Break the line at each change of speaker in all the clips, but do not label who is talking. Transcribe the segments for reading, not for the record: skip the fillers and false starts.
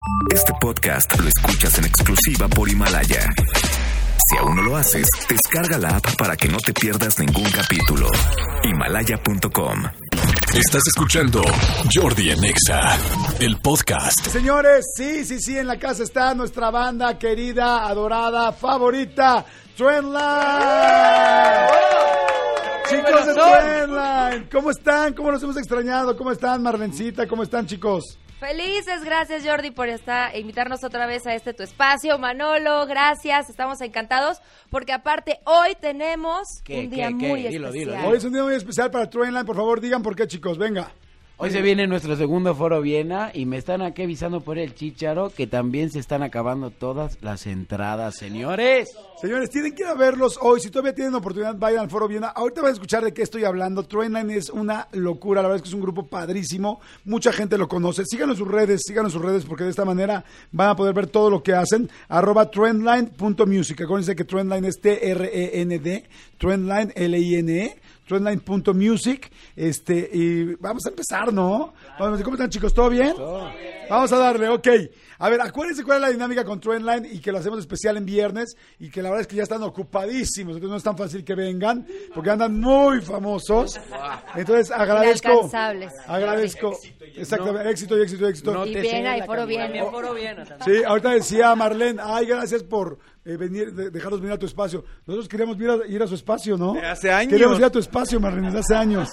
Este podcast lo escuchas en exclusiva por Himalaya. Si aún no lo haces, descarga la app para que no te pierdas ningún capítulo. Himalaya.com.
Estás escuchando Jordi en Exa, el podcast.
Señores, sí, en la casa está nuestra banda querida, adorada, favorita, Trendline. Chicos de Trendline, ¿cómo están? ¿Cómo nos hemos extrañado? ¿Cómo están, Marlencita? ¿Cómo están, chicos?
Felices, gracias Jordi por invitarnos otra vez a tu espacio. Manolo, gracias, estamos encantados porque aparte hoy tenemos un día muy especial.
Dilo. Hoy es un día muy especial para Trendline, por favor digan por qué, chicos, venga.
Hoy se viene nuestro segundo Foro Viena y me están aquí avisando por el Chícharo que también se están acabando todas las entradas, señores.
Señores, tienen que ir a verlos hoy. Si todavía tienen oportunidad, vayan al Foro Viena. Ahorita van a escuchar de qué estoy hablando. Trendline es una locura. La verdad es que es un grupo padrísimo. Mucha gente lo conoce. Síganos en sus redes porque de esta manera van a poder ver todo lo que hacen. @trendline.music. Acuérdense que Trendline es TREND. Trendline, LINE. Trendline.music. Y vamos a empezar, ¿no? ¿Cómo están, chicos? ¿Todo bien? Vamos a darle, ok. A ver, acuérdense cuál es la dinámica con Trendline y que lo hacemos especial en viernes y que la verdad es que ya están ocupadísimos, entonces no es tan fácil que vengan porque andan muy famosos. Entonces agradezco. Exactamente, éxito.
No y bien, hay Foro Viena.
Sí, ahorita decía Marlene, gracias por dejarnos venir a tu espacio. Nosotros queríamos ir a su espacio, ¿no?
Hace años.
Queríamos ir a tu espacio, Marlene, desde hace años.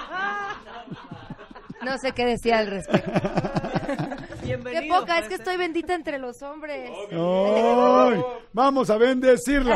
No sé qué decía al respecto.
Bienvenido.
Qué poca, es que estoy bendita entre los hombres.
¡Ay! Vamos a bendecirla.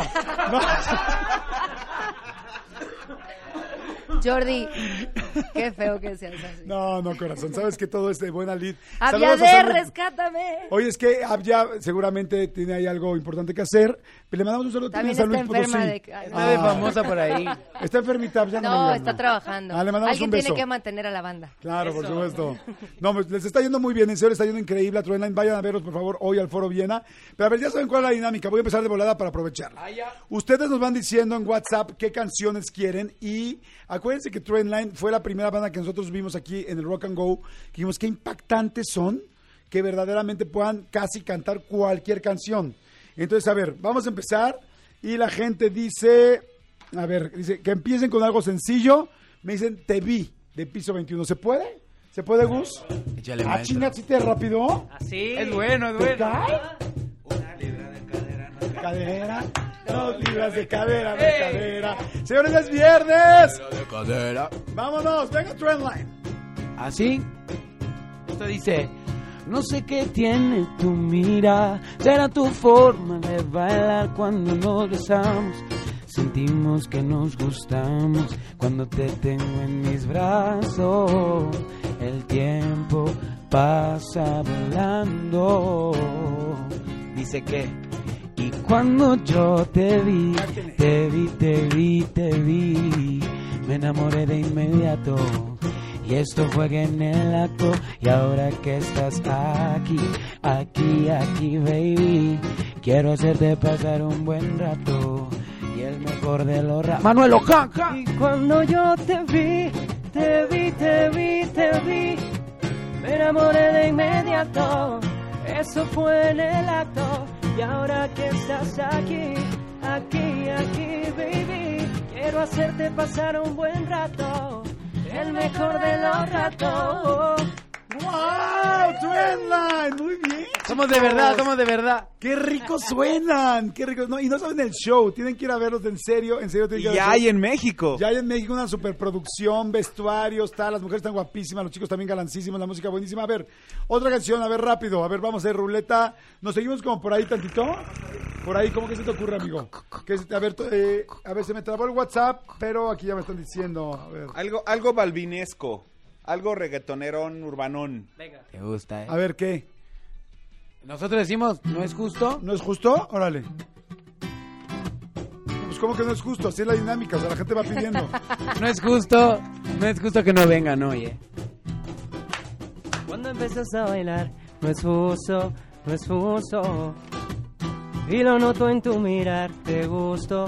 Jordi, qué feo que seas así.
No, corazón, sabes que todo es de buena lid.
Aviader, rescátame.
Oye, es que Abya seguramente tiene ahí algo importante que hacer. Pero le mandamos un saludo
también
a San Luis
está enferma
Potosí.
Está de famosa por ahí.
Está enfermita, Abya.
No, está trabajando.
Le mandamos
Alguien
un beso.
tiene que mantener a la banda.
Claro, por supuesto. No, pues les está yendo muy bien, en serio, les está yendo increíble a Trendline. Vayan a verlos, por favor, hoy al Foro Viena. Pero a ver, ya saben cuál es la dinámica. Voy a empezar de volada para aprovecharla. Ustedes nos van diciendo en WhatsApp qué canciones quieren y acuérdense que Trendline fue la primera banda que nosotros vimos aquí en el Rock and Go, que dijimos qué impactantes son, que verdaderamente puedan casi cantar cualquier canción. Entonces, a ver, vamos a empezar y la gente dice que empiecen con algo sencillo. Me dicen Te vi, de Piso 21. ¿Se puede? ¿Se puede, Gus?
Échale, maestro.
Chinga, ¿sí te rápido?
Así.
Es bueno.
¿Te cae? Una libra de cadera. 2 libras de cadera. Señores, es viernes. Vámonos, venga Trendline.
¿Así? Esto dice: no sé qué tiene tu mirada, será tu forma de bailar cuando nos besamos. Sentimos que nos gustamos cuando te tengo en mis brazos. El tiempo pasa volando. Dice que y cuando yo te vi, me enamoré de inmediato. Y esto fue en el acto. Y ahora que estás aquí, baby, quiero hacerte pasar un buen rato. Y el mejor de los Manuel Ojanca. Y cuando yo te vi, me enamoré de inmediato. Eso fue en el acto. Y ahora que estás aquí, baby, quiero hacerte pasar un buen rato, el mejor de los ratos.
¡Wow! Trendline, muy bien.
Somos de verdad.
¡Qué ricos suenan! ¡Qué ricos! No, y no saben el show, tienen que ir a verlos en serio tienen que ir a
Ya hay en México.
Ya hay en México una superproducción, vestuarios, las mujeres están guapísimas, los chicos también galancísimos, la música buenísima. A ver, otra canción, rápido, vamos a hacer ruleta. Nos seguimos como por ahí tantito. Por ahí, ¿cómo que se te ocurre, amigo? A ver, se me trabó el WhatsApp, pero aquí ya me están diciendo. A ver.
Algo balvinesco. Algo reggaetonerón, urbanón.
Venga. Te gusta,
A ver, ¿qué?
Nosotros decimos, ¿no es justo?
¿No es justo? Órale. Pues, ¿cómo que no es justo? Así es la dinámica, o sea, la gente va pidiendo.
No es justo que no vengan, oye.
Cuando empiezas a bailar, no es justo. Y lo noto en tu mirar, te gusto.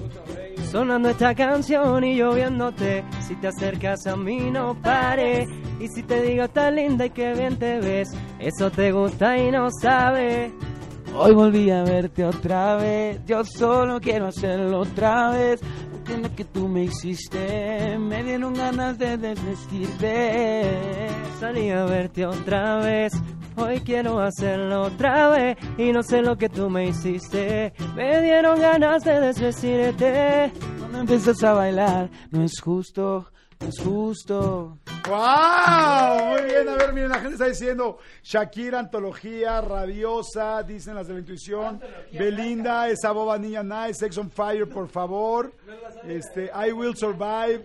Sonando esta canción y yo viéndote, si te acercas a mí no pare. Y si te digo tan linda y que bien te ves, eso te gusta y no sabes.
Hoy volví a verte otra vez, yo solo quiero hacerlo otra vez. Entiendo que tú me hiciste, me dieron ganas de desvestirte.
Salí a verte otra vez, hoy quiero hacerlo otra vez. Y no sé lo que tú me hiciste, me dieron ganas de desvestirte.
Cuando empiezas a bailar, no es justo, no es justo.
¡Wow! Muy bien, a ver, miren, la gente está diciendo Shakira, antología, rabiosa, dicen las de la intuición. Belinda, esa boba niña nice, Sex on Fire, por favor. I Will Survive.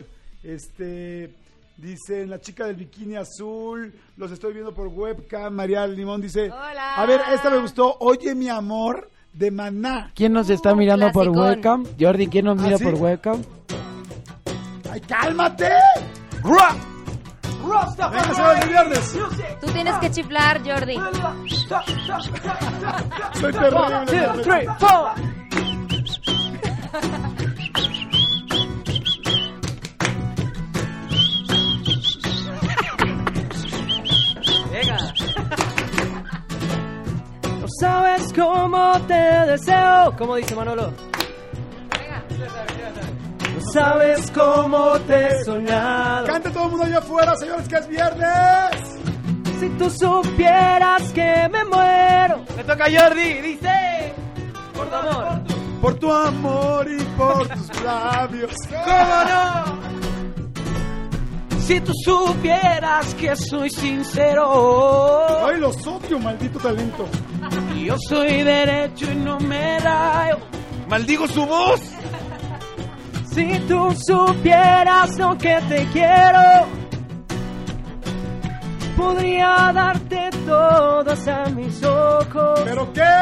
Dicen la chica del bikini azul. Los estoy viendo por webcam. María Limón dice:
Hola.
A ver, esta me gustó. Oye, mi amor, de Maná.
¿Quién nos está mirando por
clasicón.
webcam? Jordi, ¿quién nos mira
¿sí?
por webcam?
¡Ay, cálmate! ¡Rua! Venga, se va el viernes.
Tú tienes que chiflar, Jordi.
Soy terrible.
1, 2, 3, 4. Venga. No sabes cómo te deseo. ¿Cómo dice Manolo? No sabes cómo te he soñado.
Cante todo el mundo allá afuera, señores, que es viernes.
Si tú supieras que me muero. Me toca Jordi, dice. Por tu amor.
Por tu amor y por tus labios.
¿Cómo no? Si tú supieras que soy sincero,
Ay, los odio, maldito talento.
y yo soy derecho y no me rayo.
¡Maldigo su voz!
Si tú supieras lo que te quiero, podría darte todos a mis ojos.
¿Pero qué?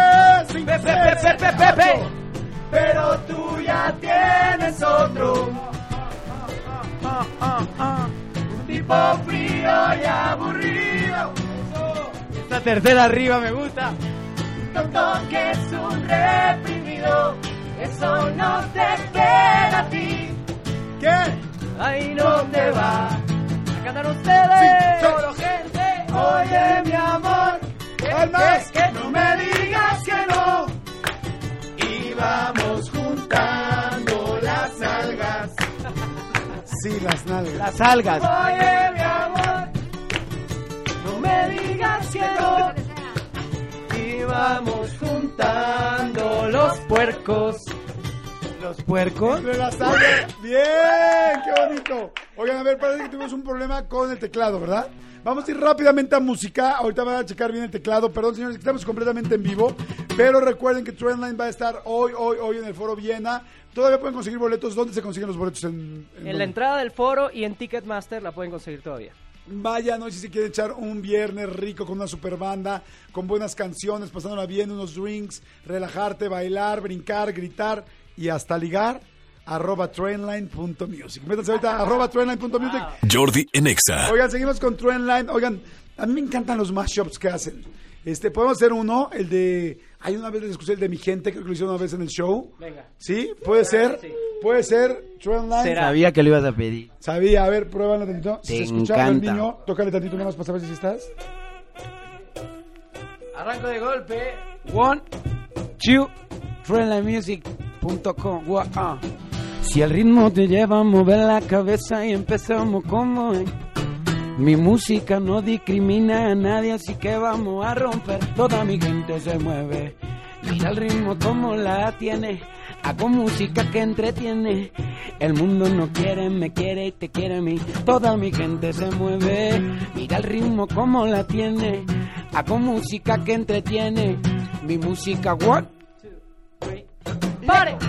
Pero tú ya tienes otro. Un tipo frío y aburrido.
Esta tercera arriba me gusta.
Tonto que es un reprimido. Eso no te queda a ti.
¿Qué?
Ahí no te va. A cantar ustedes.
Sí.
Solo gente. Oye, mi amor.
Palmas.
Que no me digas que no. Y vamos juntando las nalgas.
Sí, las nalgas.
Las algas.
Oye, mi amor. No me digas que no. Y vamos juntando los puercos.
Los puercos.
De las nalgas. Bien, qué bonito. Oigan, a ver, parece que tuvimos un problema con el teclado, ¿verdad? Vamos a ir rápidamente a música. Ahorita van a checar bien el teclado. Perdón, señores, que estamos completamente en vivo. Pero recuerden que Trendline va a estar hoy en el Foro Viena. Todavía pueden conseguir boletos. ¿Dónde se consiguen los boletos?
En la entrada del foro y en Ticketmaster la pueden conseguir todavía.
Vayan hoy si se quieren echar un viernes rico con una super banda, con buenas canciones, pasándola bien, unos drinks, relajarte, bailar, brincar, gritar y hasta ligar. @trendline.music. Métanse ahorita @trendline.music.
Jordi en Exa.
Oigan, seguimos con Trendline. Oigan, a mí me encantan los mashups que hacen. Podemos hacer uno, el de... Hay una vez les escuché el de Mi Gente, creo que lo hicieron una vez en el show.
Venga.
¿Sí? ¿Puede ser?
Sí.
¿Puede ser? Trendline.
Sabía que lo ibas a pedir.
Sabía, a ver, pruébalo tantito. Si
Te
se escucha el
encanta.
niño, tócale tantito nada más para saber si estás.
Arranco de golpe. 1, 2, trendlinemusic.com. Si el ritmo te lleva a mover la cabeza y empezamos como es. Mi música no discrimina a nadie, así que vamos a romper. Toda mi gente se mueve. Mira el ritmo como la tiene. Hago música que entretiene. El mundo no quiere, me quiere y te quiere a mí. Toda mi gente se mueve. Mira el ritmo como la tiene. Hago música que entretiene. Mi música, what?
¡Pare!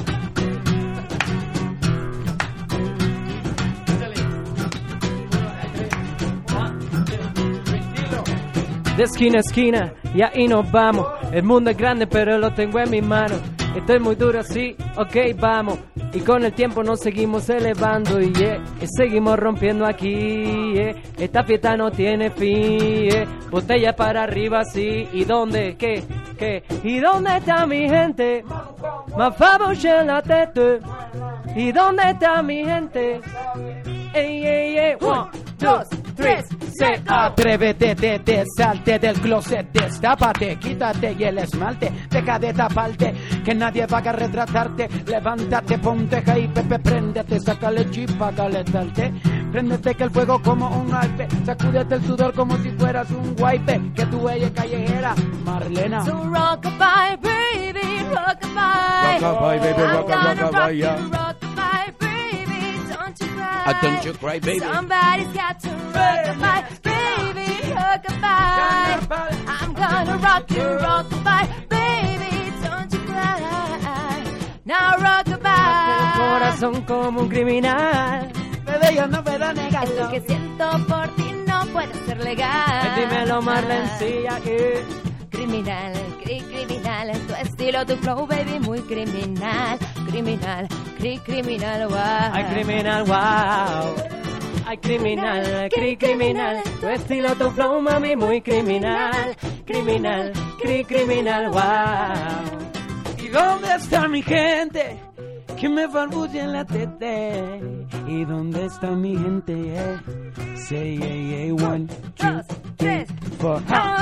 De esquina a esquina, y ahí nos vamos. El mundo es grande, pero lo tengo en mis manos. Estoy muy duro, sí, ok, vamos. Y con el tiempo nos seguimos elevando, y seguimos rompiendo aquí, Esta fiesta no tiene fin, Botella para arriba, sí. ¿Y dónde? ¿Qué? ¿Y dónde está mi gente? Ma favor, la tête. ¿Y dónde está mi gente? Ey, ey, ey. 1, 2,
3,
Se atrévete, salte del closet, destápate, quítate y el esmalte, deja de taparte, que nadie va a retratarte, levántate, ponte high, pepe, préndete, sácale chispa, calentarte, préndete que el fuego como un alpe, sacúdete el sudor como si fueras un wipe, que tu ella callejera, Marlena.
So rockabye, baby, rockabye.
Rockabye, baby,
I'm gonna rock
rockabye,
you,
yeah.
rockabye, baby, don't you cry.
Don't you cry, baby.
Somebody's got to rockabye, baby, rockabye. I'm gonna rock you, rockabye, baby, don't you cry. Now
El
rockabye.
corazón como un criminal.
Bebé, yo no puedo
Es lo
negarlo.
que siento por ti no puede ser legal.
Dímelo, Marlencilla.
Criminal, criminal, tu estilo, tu flow, baby, muy criminal, criminal, criminal, wow.
Ay, criminal, wow. Ay, criminal, criminal. Tu estilo, tu flow, mami, muy criminal. Criminal, criminal, wow.
¿Y dónde está mi gente? Que me balbuce en la tete. ¿Y dónde está mi gente? Say, yeah, yeah, 1, 2, 3, 4.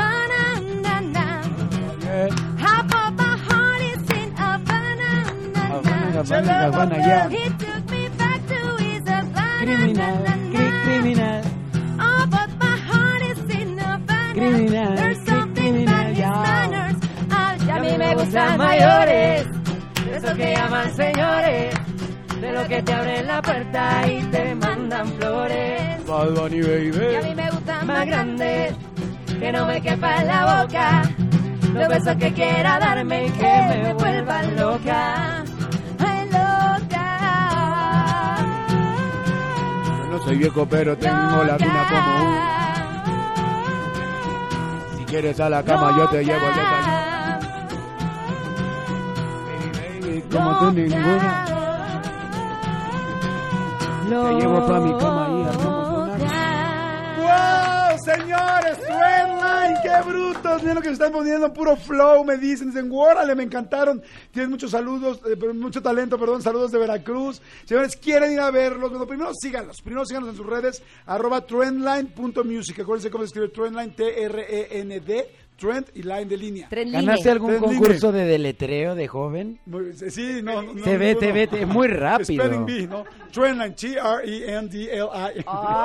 Half of my heart is in Havana.
Havana, yeah.
He took me back to his Havana.
Criminal, criminal.
Oh, but my heart is in Havana.
Criminal,
There's something
criminal,
about his
yeah.
manners. Ay, a mí me
gustan
gustan
mayores,
mayores.
de esos que llaman señores, de los que te abren la puerta y te mandan flores.
Bad Bunny,
Y a
baby.
mí me gustan más grandes, que no me quepa en la boca. Los besos que quiera darme y que me vuelvan loca. Ay, loca.
Yo no soy viejo, pero tengo la mina como un. Si quieres a la cama, yo te llevo de cariño. Baby, baby, como tú ninguna. Te llevo pa' mi cama y hacemos una.
¡Wow, señores! Trendline, qué brutos. Miren lo que se están poniendo, puro flow, me dicen. Órale, me encantaron. Tienen muchos saludos, mucho talento, perdón. Saludos de Veracruz. Señores, ¿quieren ir a verlos? Bueno, primero síganlos en sus redes, @trendline.music. Acuérdense cómo se escribe Trendline, Trend, Trend y line de línea.
¿Ganaste algún
Trendline.
concurso de deletreo de joven?
Sí, no.
Te ve,
ninguno.
es muy rápido.
Spelling bee, ¿no? Trendline, Trendli.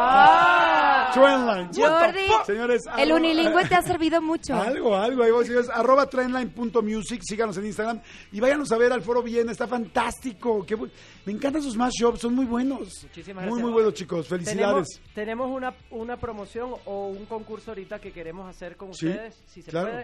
Ah.
Trendline.
Jordi,
Señores,
el unilingüe te ha servido mucho.
Algo, ahí voy, señores, @trendline.music, síganos en Instagram y váyanos a ver al Foro Viena, está fantástico, me encantan sus mashups, son muy buenos.
Muchísimas
Muy,
gracias.
muy buenos, chicos, felicidades.
Tenemos una promoción o un concurso ahorita que queremos hacer con
Sí,
ustedes, si se
claro.
puede.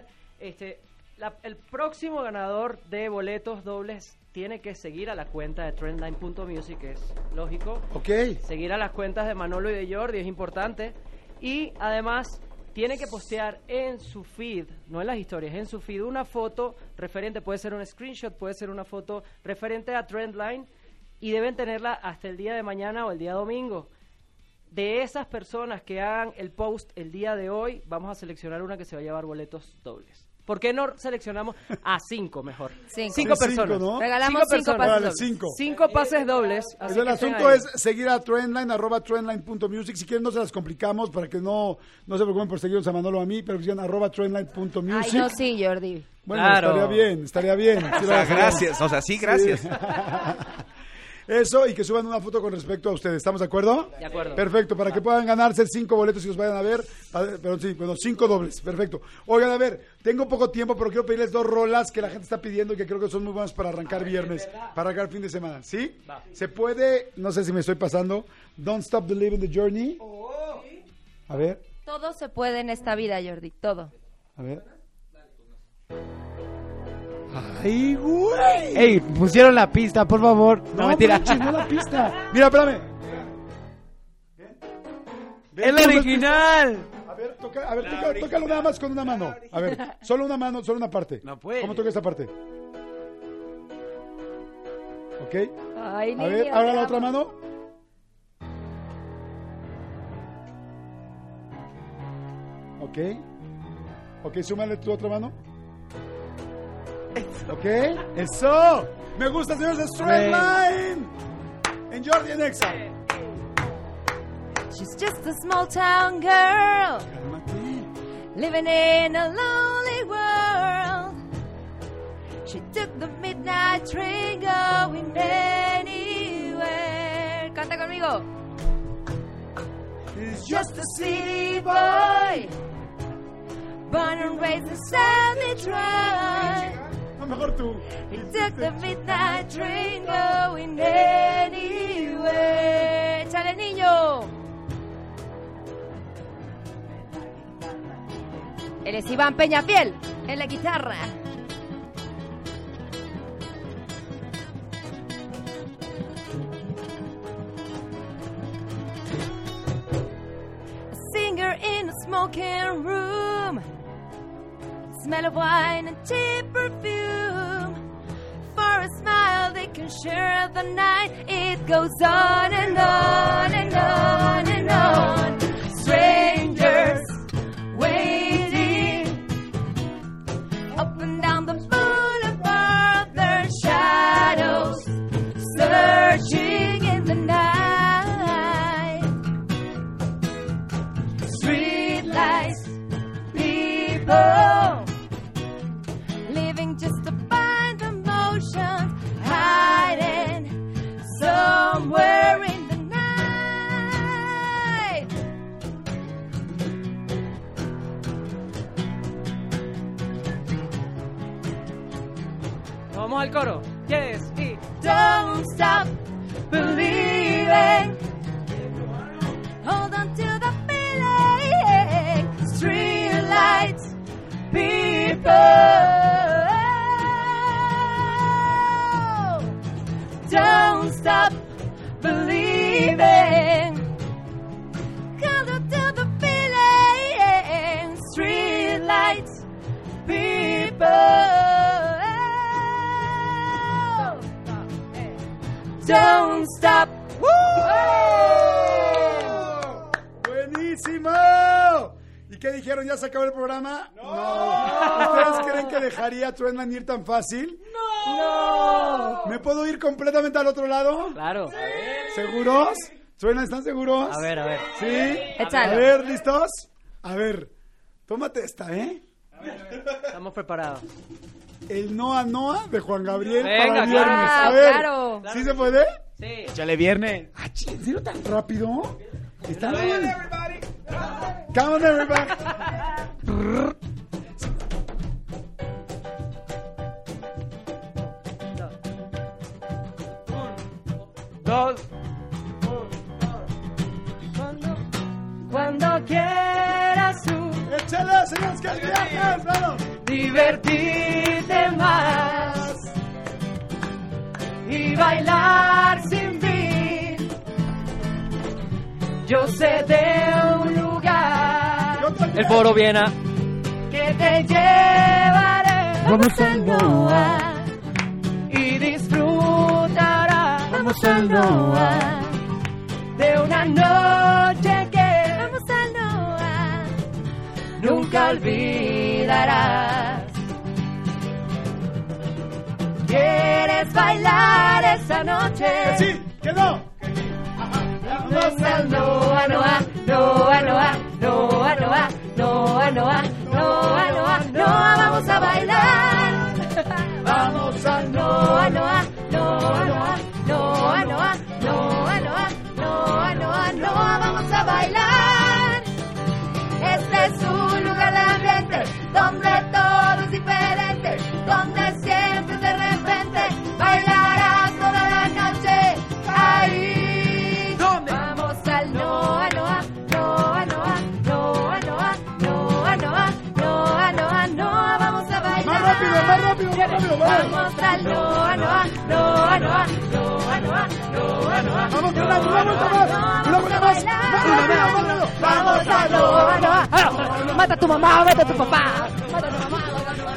El próximo ganador de boletos dobles tiene que seguir a la cuenta de trendline.music, que es lógico.
Ok,
Seguir a las cuentas de Manolo y de Jordi es importante. Y además tiene que postear en su feed, no en las historias, en su feed una foto referente, puede ser un screenshot, puede ser una foto referente a Trendline, y deben tenerla hasta el día de mañana o el día domingo. De esas personas que hagan el post el día de hoy, vamos a seleccionar una que se va a llevar boletos dobles. ¿Por qué no seleccionamos a 5 mejor?
Cinco.
Cinco
Sí, cinco,
personas.
¿no?
Regalamos 5
personas.
pases
Vale,
dobles.
5.
5 pases dobles. así
El
que estén
asunto
ahí.
es seguir a Trendline, @trendline.music. Si quieren, no se las complicamos para que no se preocupen por seguirnos a Manolo o a mí, pero que sigan @trendline.music.
Ay, no, sí, Jordi.
Bueno,
Claro.
estaría bien.
O sea, gracias. O sea, sí, gracias.
Eso, y que suban una foto con respecto a ustedes. ¿Estamos de acuerdo?
De acuerdo.
Perfecto, para que puedan ganarse 5 boletos y los vayan a ver. Pero sí, bueno, 5 dobles. Perfecto. Oigan, a ver, tengo poco tiempo, pero quiero pedirles 2 rolas que la gente está pidiendo y que creo que son muy buenas para arrancar viernes, para arrancar fin de semana. ¿Sí? Se puede, no sé si me estoy pasando, Don't Stop Believing the Journey. A ver,
Todo se puede en esta vida, Jordi, todo.
a ver. ¡Ay, güey!
Ey, pusieron la pista, por favor. No, mentira.
manches, no la pista. Mira, espérame.
Es la original.
A ver, tócalo nada más con una mano. A ver, solo una mano, solo una parte.
No puede.
¿Cómo toca esta parte? ¿Ok?
Ay,
A ver,
niño,
ahora
te
la
amo.
otra mano. ¿Ok? Ok, súmale tu otra mano. ¿Ok? ¡Eso! ¡Me gusta, señores, de Straight Line! En Jordi en Exa.
She's just a small town girl living in a lonely world. She took the midnight train going anywhere. Canta conmigo. He's just a city boy, born and raised in San Detroit.
No, mejor tú.
He took the midnight train going anywhere. ¡Échale, niño! Él es Iván Peñafiel en la guitarra. A singer in a smoking room, smell of wine and cheap perfume. For a smile they can share the night. It goes on and on and on and on. Strangers waiting up and down the boulevard, their shadows searching in the night. Street lights, people living just to find emotions, hiding somewhere in the night.
Vamos al coro. Yes, y
Don't stop believing. Hold on to the feeling. Street lights, people. Don't stop believing. Hold on to the feeling. Street lights, people. Don't stop.
¡Buenísimo! ¿Y qué dijeron? ¿Ya se acabó el programa? No. ¿Ustedes creen que dejaría a Truenman ir tan fácil?
No.
¿Me puedo ir completamente al otro lado?
claro.
¿Seguros? Truenman, ¿están seguros?
A ver.
¿Sí?
Échalo.
A ver, ¿listos? A ver, tómate esta, ¿eh?
Estamos preparados.
El Noa Noa de Juan Gabriel
Venga,
para viernes.
claro.
A ver,
Claro.
¿sí se puede?
Sí.
Échale viernes.
Ah, ¿en serio tan rápido? Está bien. Come on, everybody.
Dos.
Cuando quieras tú
Échale, señores, que el viaje es bueno.
divertirte más y bailar sin fin. Yo sé de un lugar,
Yo también.
el Foro Viena, que te llevaré.
Vamos al Noa.
Y disfrutarás.
Vamos al Noa.
De una noche que
Vamos al Noa.
nunca olvidarás. ¿Quieres bailar esa noche?
Que sí, que no.
Vamos al Noa, Noa, Noa, Noa, Noa, Noa, Noa, Noa, Noa, Noa, Noa, vamos a bailar. Vamos al Noa, Noa, Noa, Noa, Noa, Noa, Noa, Noa, Noa, Noa, Noa, vamos a bailar. Este es un lugar de ambiente donde todo es diferente, donde siempre de repente bailarás toda la noche. Ahí. ¿Dónde? Vamos al Noa, Noa, Noa, Noa, Noa, Noa, Noa, Noa, Noa, Noa, Noa, vamos a bailar.
Más rápido, más rápido, más rápido.
Vamos al Noa, Noa, Noa, Noa, Noa, Noa, Noa, Noa.
Vamos, una vuelta más. Una vuelta más.
Vamos al Noa, Noa. Mata a tu mamá, mata a tu papá. Mata a tu mamá.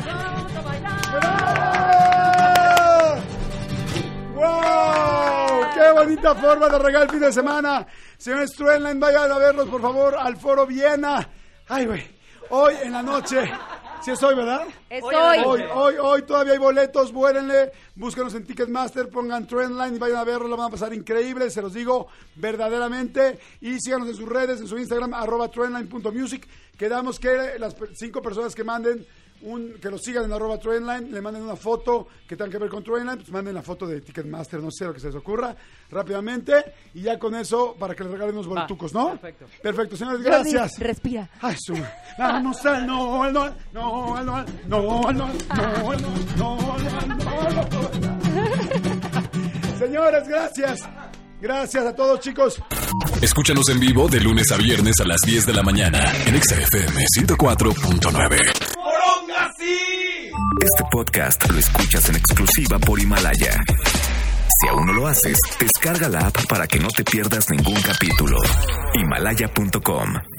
¡Wow! ¡Qué bonita forma de regalar el fin de semana! Señores Truenman, vayan a verlos, por favor, al Foro Viena. Ay, güey. Hoy en la noche Sí es hoy, ¿verdad?
Es
Hoy todavía hay boletos, vuélenle, búsquenos en Ticketmaster, pongan Trendline y vayan a verlo, lo van a pasar increíble, se los digo verdaderamente. Y síganos en sus redes, en su Instagram, @trendline.music. Quedamos que las 5 personas que manden que los sigan en @Trendline, le manden una foto que tenga que ver con Trendline, pues manden la foto de Ticketmaster, no sé lo que se les ocurra, rápidamente, y ya con eso, para que les regalen unos boletucos, ¿no? Perfecto, señores, gracias.
Respira.
Ay, vamos al no. Señores, gracias. Gracias a todos, chicos.
Escúchanos en vivo de lunes a viernes a las 10 de la mañana en XFM 104.9.
Este podcast lo escuchas en exclusiva por Himalaya. Si aún no lo haces, descarga la app para que no te pierdas ningún capítulo. Himalaya.com